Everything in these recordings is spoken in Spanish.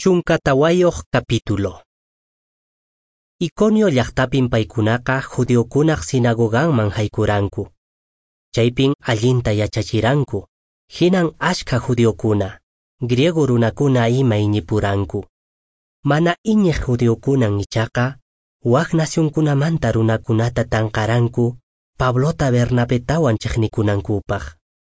Chunkatawayoq capítulo. Iconio llaqtapin paykunaqa judiokunaq sinagoganman haykuranku. Chaypin allinta yachachiranku. Hinan ashka judiokuna, griego runakuna ima iñipuranku. Mana iñiq judiokunan ichaqa, waq nacionkunamanta runakunata tanqaranku, Pablota Bernabetawan chiqnikunankupaq.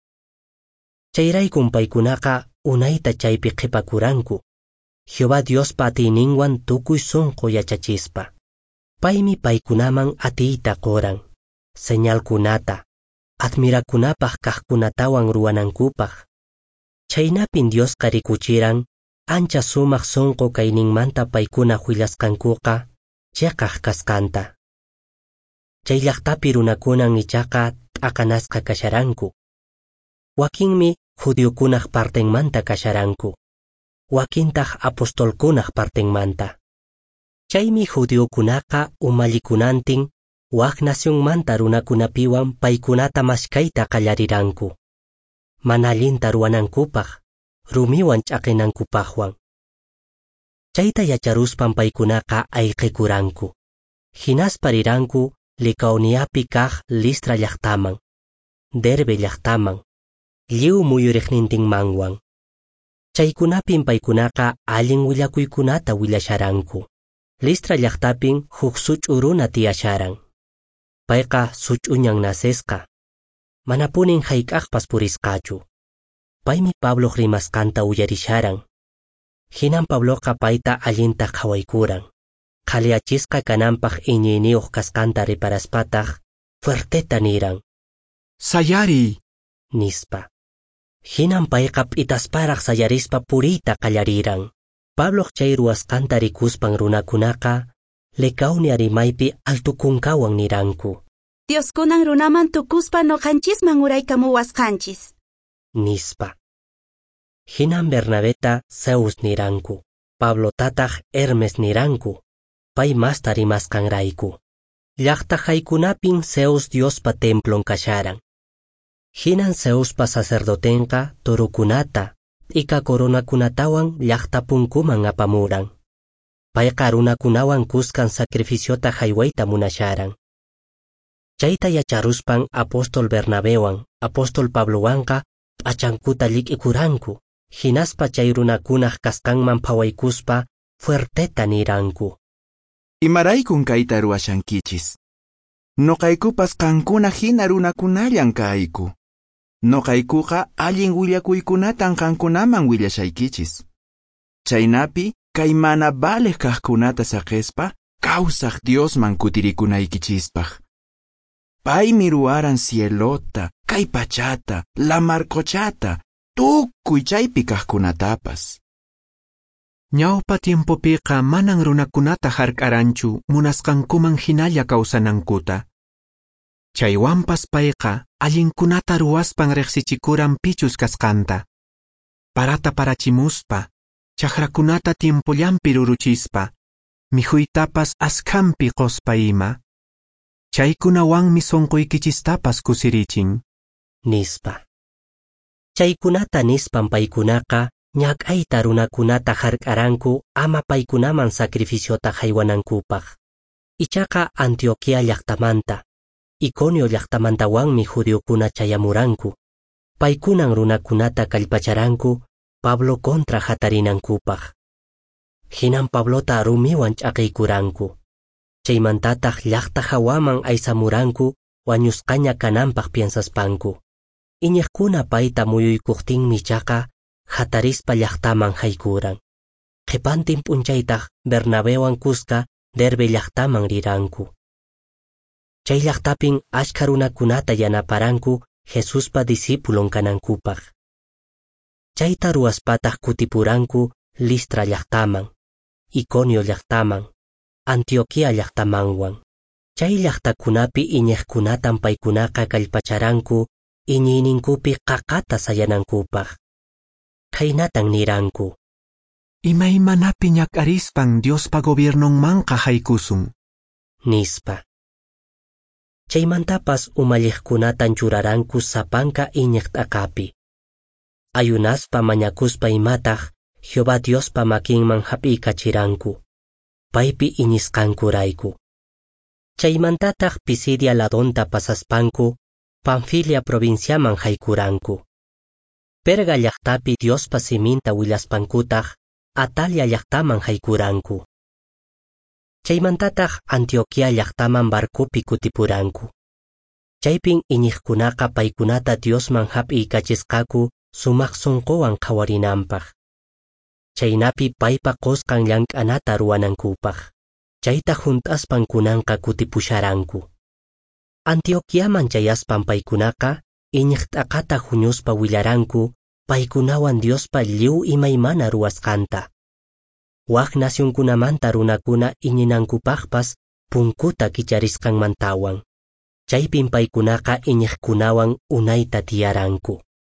Chayraykum paykunaqa unayta chaypi qipakuranku. Jehová Diospa atiyninwan tukuy sunqu yachachispa. Paymi paykunaman atiyta qoran, señalkunata, admirakunapaq kaqkunatawan ruwanankupaq. Chaynapin Dios qarikuchiran, ancha sumaq sunqu kayninmanta paykuna willasqankuqa, chiqaq kaskanta. Chay llaqtapi runakunan ichaqa t'aqanasqa kasharanku. Wakinmi judiokunaq partenmanta kasharanku. Wakintaq apostolkunaq partenmanta. Chaymi judiokunaqa umallikunantin waq nacionmanta runakunapiwan paykunata mashkayta qallariranku. Mana allinta ruwanankupaq, rumiwan ch'aqinankupaqwan. Chayta yacharuspan paykunaqa ayqikuranku. Hinaspa riranku Licaoniapi kaq Listra llaqtaman, Derbe llaqtaman, lliw muyuriqnintinmanwan. Chaykunapin paykunaqa allin willakuykunata willasharanku. Listra llaqtapin huk such'u runa tiyasharan. Payqa such'uñan nasisqa. Manapunin hayk'aqpas purisqachu. Paymi Pablo rimasqanta uyarisharan. Hinan Pabloqa payta allinta qhawaykuran. Qhaliachisqa kananpaq iñiyniyuq kasqanta riparaspataq, fuerteta niran. Sayari! Nispa. Hinan payqa p'itasparaq sayarispa puriyta qallariran. Pablo chay ruwasqanta rikuspan runakunaqa, Licaonia rimaypi altukunkawan niranku. Dioskunan runaman tukuspa noqanchisman uraykamuwasqanchis. Nispa. Hinan Bernabeta Zeus niranku. Pablo tataq Hermes niranku. Pay masta rimasqanrayku. Llaqta haykunapin Zeus Diospa templon kasharan. Hinan Zeuspa sacerdotenqa torukunata, ika coronakunatawan llaqta punkuman apamuran. Payqa runakunawan kuskan sacrificiota haywayta munasharan. Chayta yacharuspan apostol Bernabewan, apostol Pablowanqa p'achankuta llik'ikuranku. Hinaspa chay runakunaq kasqanman phawaykuspa fuerteta niranku. Imaraykun kayta ruwashankichis. Noqaykupas qankuna hina runakunallan kayku. Noqaykuqa allin willakuykunatan qankunaman willashaykichis. Chaynapi kay mana baleq kaqkunata saqespa kawsaq Diosman kutirikunaykichispak. Paymi ruwaran cielota, kay pachata, la marcochata, tukuy chaypi kaqkunatapas. Ñawpa tiempopiqa manan runakunata hark'aranchu munasqankuman hinalla kawsanankuta. Chaywanpas payqa allinkunata ruwaspan riqsichikuran pichus kasqanta. Parata parachimuspa, chaqrakunata tiempollampi ruruchispa, mikhuytapas askampi qospa ima. Chaykunawanmi sunquykichistapas kusirichin. Nispa. Chaykunata nispan paykunaqa ñak'ayta runakunata hark'aranku ama paykunaman sacrificiota haywanankupaq. Ichaqa Antioquia llaqtamanta, Iconio llaqtamantawanmi judiokuna chayamuranku. Paykunan runakunata kallpacharanku Pablo contra hatarinankupaq. Hinan Pablota rumiwan ch'aqiykuranku. Chaymantataq llaqta hawaman aysamuranku wañusqaña kananpaq piensaspanku. Iñiqkuna payta muyuykuqtinmi chaqa hatarispa llaqtaman haykuran. Qipantin p'unchaytaq Bernabewan kuska Derbe llaqtaman riranku. Chay llaqtapin ashka runakunata yanaparanku Jesuspa disipulon kanankupaq. Chayta ruwaspataq kutipuranku Listra llaqtaman, Iconio llaqtaman, Antioquia llaqtamanwan. Chay llaqtakunapi iñiqkunatan paykunaqa kallpacharanku iñiyninkupi qaqata sayanankupaq. Kaynatan niranku. Imaymanapi ñak'arispan Diospa gobiernonmanqa haykusun. Nispa. Chaymantapas umalliqkunatan churaranku sapanka iñiq t'aqapi. Ayunaspa mañakuspa imataq Jehová Diospa makinman hap'ikachiranku, paypi iñisqankurayku. Chaymantataq Pisidia ladonta pasaspanku, Panfilia provinciaman haykuranku. Perga llaqtapi Diospa siminta willaspankutaq, Atalia llaqtaman haykuranku. Chaymantataq Antioquia llaqtaman barcupi kutipuranku. Chaypin iñiqkunaqa paykunata Diosman hap'ikachisqaku sumaq sunquwan qawarinanpaq. Chaynapi paypa qusqan llank'anata ruwanankupaq. Chayta juntaspan kunanqa kutipusharanku. Antioquiaman chayaspan paykunaqa iñiqt'aqata huñuspa willaranku paykunawan Diospa lliw imaymana ruwasqanta. Waq nasyunkunamanta runakuna iñinankupaqpas punkuta kicharisqanmantawan. Chaypin paykunaqa iñiqkunawan unayta tiyaranku.